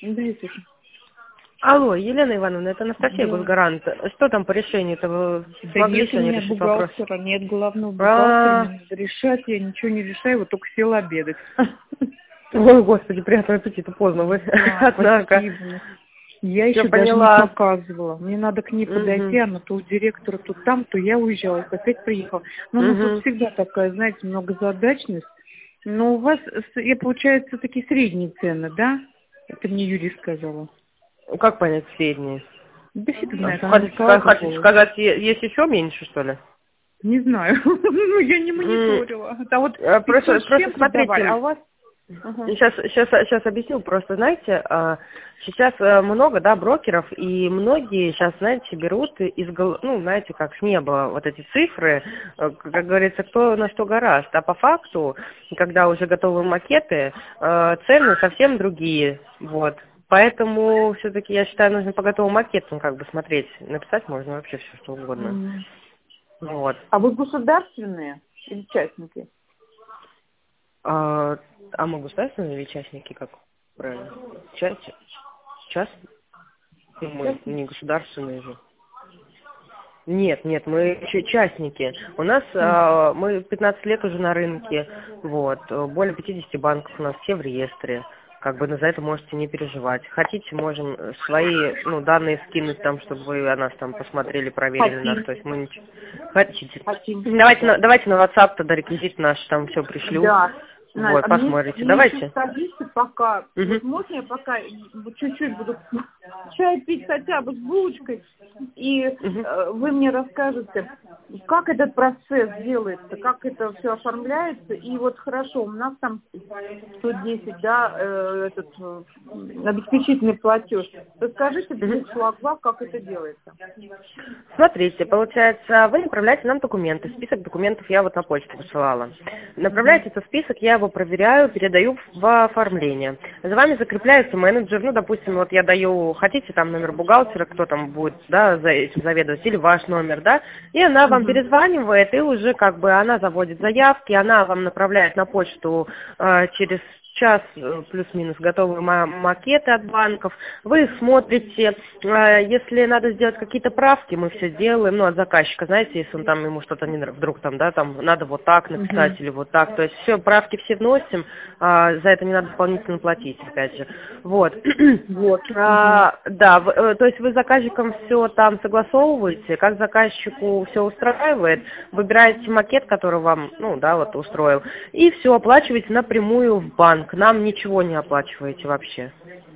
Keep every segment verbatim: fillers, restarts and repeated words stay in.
Здравствуйте. Алло, Елена Ивановна, это Анастасия Да. Госгарант. Что там по решению-то? Вы Да смогли нет у сегодня меня решить вопрос? бухгалтера, нет главного бухгалтера, А, мне надо решать, я ничего не решаю, вот только села обедать. Ой, господи, приятного аппетита, поздно вы, Да, однако. спасибо. Я Все еще даже не поняла. показывала. Мне надо к ней подойти, Угу. она то у директора, то там, то я уезжала, опять приехала. Ну, у нас тут Угу. всегда такая, знаете, многозадачность. Но у вас, с- я, получается, такие средние цены, да? Это мне Юрий сказала. Как понять средние? Да фиг А знает, что, она не Хотите, ска- хотите сказывала. сказать, е- есть еще меньше, что ли? Не знаю. Ну, я не М, мониторила. А вот э, Просто, пятьсот с просто чем-то давали, а смотрите, у вас... Ага. Сейчас, сейчас, сейчас объясню. Просто, знаете, а, сейчас а, много, да, брокеров, и многие сейчас, знаете, берут из, гол- ну, знаете, как с неба вот эти цифры, э, как говорится, кто на что гораст. А по факту, когда уже готовы макеты, э, цены совсем другие, вот. Поэтому все-таки, я считаю, нужно по готовым макетам как бы смотреть. Написать можно вообще все, что угодно. М. Вот. А вы государственные или частники? А, а мы государственные или частники, как правильно? Часть? Час? Ну, мы Частники? не государственные же. Нет, нет, мы ч- частники. У нас М. а, мы пятнадцать лет уже на рынке, вот, э, более пятидесяти банков у нас все в реестре. Как бы, ну, за это можете не переживать. Хотите, можем э, свои, ну, данные скинуть там, чтобы вы о нас там посмотрели, проверили нас. Хотим. То есть мы ничего... Хотите. Хотим. Давайте Да. на, давайте на WhatsApp тогда реквизит наш там все пришлю. Да. Надь, Вот, а мне, посмотрите. мне еще Давайте. скажите пока, Угу. вот можно я пока вот чуть-чуть буду чай пить хотя бы с булочкой, и Угу. э, вы мне расскажете, как этот процесс делается, как это все оформляется, и вот хорошо, у нас там сто десять, да, э, этот э, обеспечительный платеж. Расскажите в Мгм. двух словах, как это делается. Смотрите, получается, вы направляете нам документы. Список документов я вот на почту посылала. Мгм. Направляете этот список, я его проверяю, передаю в оформление. За вами закрепляется менеджер, ну, допустим, вот я даю, хотите там номер бухгалтера, кто там будет, да, за этим заведовать, или ваш номер, да, и она вам Мгм. перезванивает, и уже как бы она заводит заявки, она вам направляет на почту э, через час э, плюс-минус готовые ма- макеты от банков. Вы их смотрите, э, если надо сделать какие-то правки, мы все делаем, ну, от заказчика, знаете, если он там, ему что-то не нрав- вдруг там, да, там, надо вот так написать Мгм. или вот так, то есть все, правки все вносим, а, за это не надо дополнительно платить, опять же, вот. Вот. Мгм. А, да, в- э, то есть вы с заказчиком все там согласовываете, как заказчику все устраивает, выбираете макет, который вам, ну, да, вот устроил, и все оплачиваете напрямую в банк, нам ничего не оплачиваете вообще,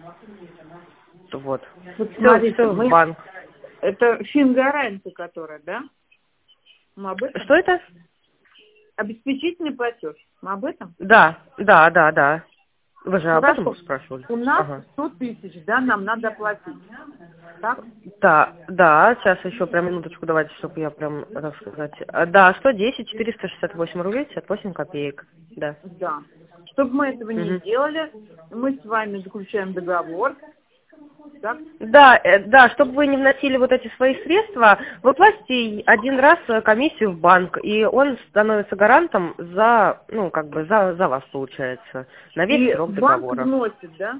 вот. Вот Все, смотрите, все в мы банк. это фингарантия, которая, да? Мы об этом? Что это? Обеспечительный платеж. Мы об этом? Да, да, да, да. Вы же об этом Хорошо. спрашивали? У нас Ага. сто тысяч, да, нам надо платить. Так? Да, да, сейчас еще прям минуточку давайте, чтобы я прям, так сказать. А, Да, сто десять четыреста шестьдесят восемь рублей пятьдесят восемь копеек, да. Да. Чтобы мы этого не Мгм. делали, мы с вами заключаем договор. Так? Да, э, да, чтобы вы не вносили вот эти свои средства, вы платите один раз э, комиссию в банк, и он становится гарантом за, ну, как бы за, за вас, получается, на весь И срок банк договора. вносит, да?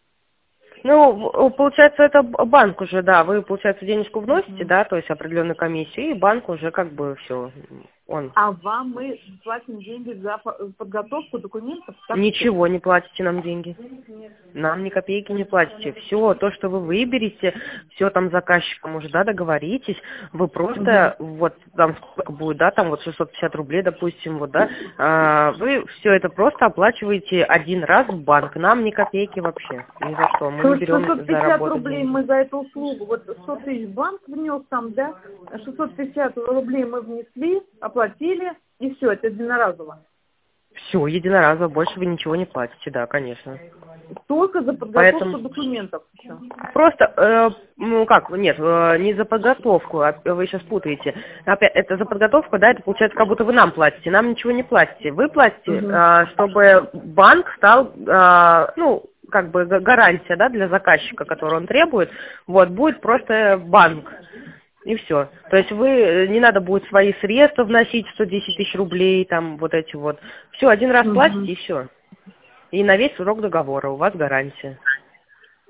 Ну, в- получается, это б- банк уже, да, вы, получается, денежку вносите, Мгм. да, то есть определенную комиссию, и банк уже как бы все, он. А вам мы платим деньги за по- подготовку документов, так что ли? Ничего не платите нам деньги. Нам ни копейки не платите. Все, то, что вы выберете, все там с заказчиком уже, да, договоритесь. Вы Мгм. просто, вот там сколько будет, да, там вот шестьсот пятьдесят рублей, допустим, вот, да, а, вы все это просто оплачиваете один раз в банк. Нам ни копейки вообще, ни за что. Мы не берем шестьсот за пятьдесят работу рублей деньги. мы за эту услугу, вот сто тысяч банк внес там, да, шестьсот пятьдесят рублей мы внесли, оплатили, и все, это единоразово. Все, единоразово, больше вы ничего не платите, да, конечно. Только за подготовку Поэтому документов. Всё. просто, э, ну как, нет, э, не за подготовку, а вы сейчас путаете. Опять, это за подготовку, да, это получается, как будто вы нам платите, нам ничего не платите. Вы платите, Мгм. э, чтобы банк стал, э, ну, как бы га- гарантия, да, для заказчика, которую он требует, вот, будет просто банк. И все. То есть вы, э, не надо будет свои средства вносить, сто десять тысяч рублей, там, вот эти вот. Все, один раз Мгм. платите, и все. И на весь срок договора у вас гарантия.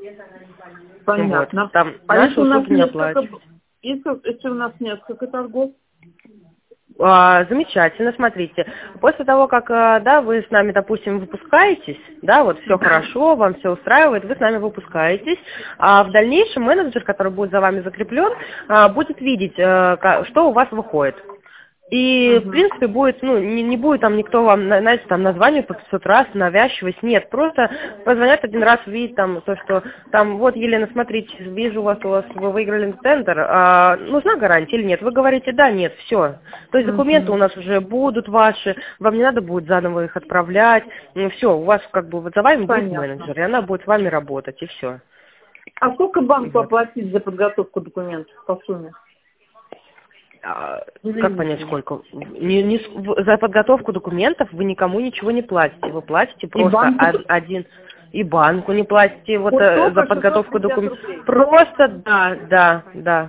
Понятно. Вот. Там А наши если у нас услуги не несколько, оплачиваются. если, если у нас несколько торгов? А, замечательно, смотрите. После того, как, а, да, вы с нами, допустим, выпускаетесь, да, вот все хорошо, вам все устраивает, вы с нами выпускаетесь, а в дальнейшем менеджер, который будет за вами закреплен, а, будет видеть, а, ка- что у вас выходит. И, в Угу. принципе, будет, ну, не, не будет там никто вам, на- знаете, там, название по пятьсот раз навязчивость, нет, просто позвонят один раз, увидеть там, то, что, там, вот, Елена, смотрите, вижу у вас, у вас, вы выиграли тендер, а, нужна гарантия или нет? Вы говорите, да, нет, все. То есть документы у Угу. нас уже будут ваши, вам не надо будет заново их отправлять, ну, все, у вас, как бы, вот за вами будет Понятно. менеджер, и она будет с вами работать, и все. А сколько банку Вот. оплатить за подготовку документов по сумме? А, Или Как не понять, знаю? сколько? Не- не с- в- за подготовку документов вы никому ничего не платите. Вы платите И просто банку од- один... И банку не платите вот вот э, за только шестьсот подготовку пятьдесят документов. рублей. Просто да, да, да.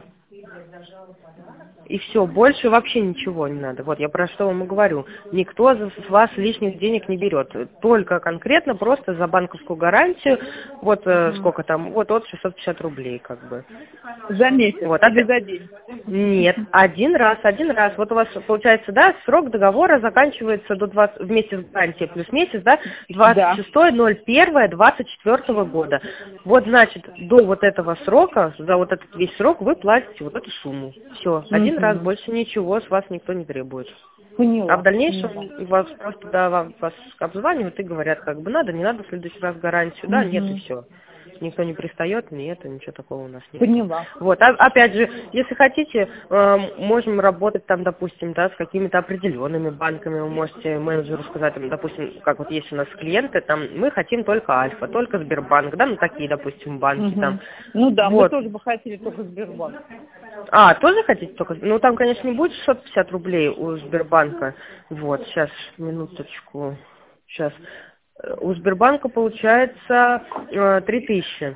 И все, больше вообще ничего не надо. Вот я про что вам и говорю. Никто за- с вас лишних денег не берет. Только конкретно просто за банковскую гарантию, вот э, Угу. сколько там, вот от шестьсот пятьдесят рублей как бы. За месяц Вот, или опять- за день? Нет, один раз, один раз. Вот у вас получается, да, срок договора заканчивается до двадцатого, вместе с гарантией плюс месяц, да, двадцать шестого ноль первого двадцать четвёртого года. Вот, значит, до вот этого срока, за вот этот весь срок вы платите вот эту сумму. Все, один раз, Угу. больше ничего с вас никто не требует. Поняла. А в дальнейшем Поняла. вас просто, да, вам, вас обзванивают и говорят, как бы надо, не надо в следующий раз гарантию, да, нет, и Угу. все. Никто не пристает, ни это, ничего такого у нас нет. Поняла. Вот, а- опять же, если хотите, э, можем работать там, допустим, да, с какими-то определенными банками, вы можете менеджеру сказать, там, допустим, как вот есть у нас клиенты, там, мы хотим только Альфа, только Сбербанк, да, ну, такие, допустим, банки Угу. там. Ну да, мы Вот. тоже бы хотели только Сбербанк. А, тоже хотите только? Ну, там, конечно, не будет шестьсот пятьдесят рублей у Сбербанка. Вот, сейчас, минуточку. Сейчас. У Сбербанка получается э, три тысячи.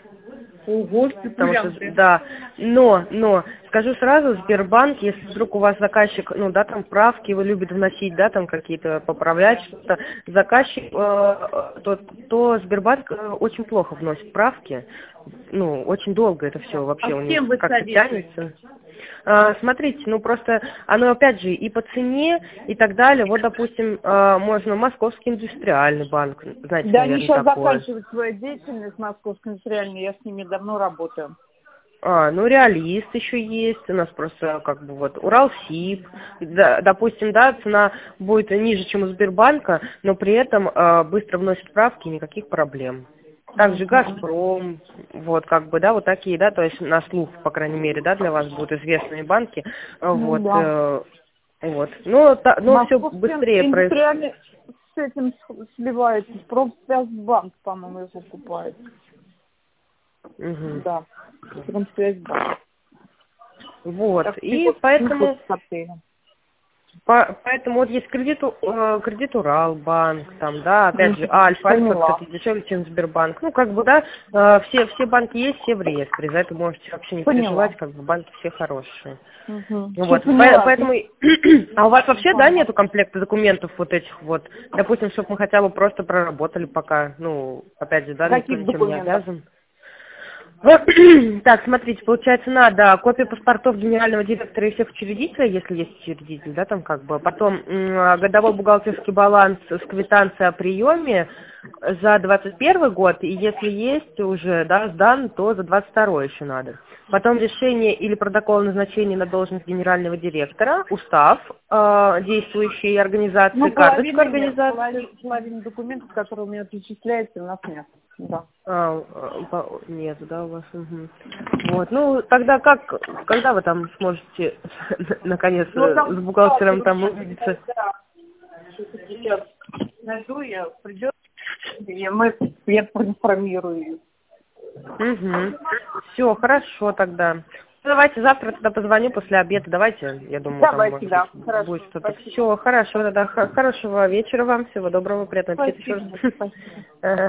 Ого, Потому что, спекулянты. да, но, но, скажу сразу, Сбербанк, если вдруг у вас заказчик, ну, да, там правки вы любите вносить, да, там какие-то поправлять что-то, заказчик, э, то, то Сбербанк э, очень плохо вносит правки, ну, очень долго это все вообще А у с кем них вы как-то советуете? тянется. А, смотрите, ну просто оно опять же и по цене и так далее. Вот, допустим, а, можно Московский индустриальный банк, знаете, Да, они наверное, сейчас такое. заканчивают свою деятельность московской индустриальной, я с ними давно работаю. А, ну, Реалист еще есть, у нас просто как бы вот Уралсиб, да, допустим, да, цена будет ниже, чем у Сбербанка, но при этом а, быстро вносит правки, никаких проблем. Также Газпром, вот как бы, да, вот такие, да, то есть на слух, по крайней мере, да, для вас будут известные банки, Ну вот, да. э, вот, но, та, но все Московский быстрее происходит. индустриальный с этим с- сливается. Промсвязьбанк, по-моему, его покупает. Мгм. Да. Промсвязьбанк. Вот, Так, и вот, поэтому... с отелем. По- Поэтому вот есть кредит, э, кредит Уралбанк, там, да, опять же, Альфа, Альфа, Поняла. кстати, дешевле, чем Сбербанк. Ну, как бы, да, э, все, все банки есть, все в реестре, за это можете вообще не Поняла. переживать, как бы банки все хорошие. Угу. Ну, Всё вот, поняла. по- поэтому, а у вас вообще, да, Поняла. нету комплекта документов вот этих вот, допустим, чтобы мы хотя бы просто проработали пока, ну, опять же, да, никто Каких ничем не документов? обязан. Так, смотрите, получается, надо копия паспортов генерального директора и всех учредителей, если есть учредитель, да, там как бы. Потом м, годовой бухгалтерский баланс с квитанцией о приеме за двадцать первый год, и если есть уже, да, сдан, то за двадцать второй еще надо. Потом решение или протокол назначения на должность генерального директора, устав э, действующей организации, Ну, карточка половины нет. организации. Половина, половина документов, которые у меня перечисляются, у нас нет. Да. А, а, по- нет, да, у вас. Угу. Вот, ну тогда как, когда вы там сможете наконец Ну, там, с бухгалтером там увидеться? Да. Сейчас найду, я придет, и мы, я проинформирую. Угу. Все, хорошо тогда. Давайте завтра тогда позвоню после обеда. Давайте, я думаю, Давайте, там да. может быть, Хорошо, будет что-то. спасибо. Все, хорошо, тогда х- хорошего вечера вам, всего доброго, приятного аппетита еще Спасибо. раз. Спасибо. Ага.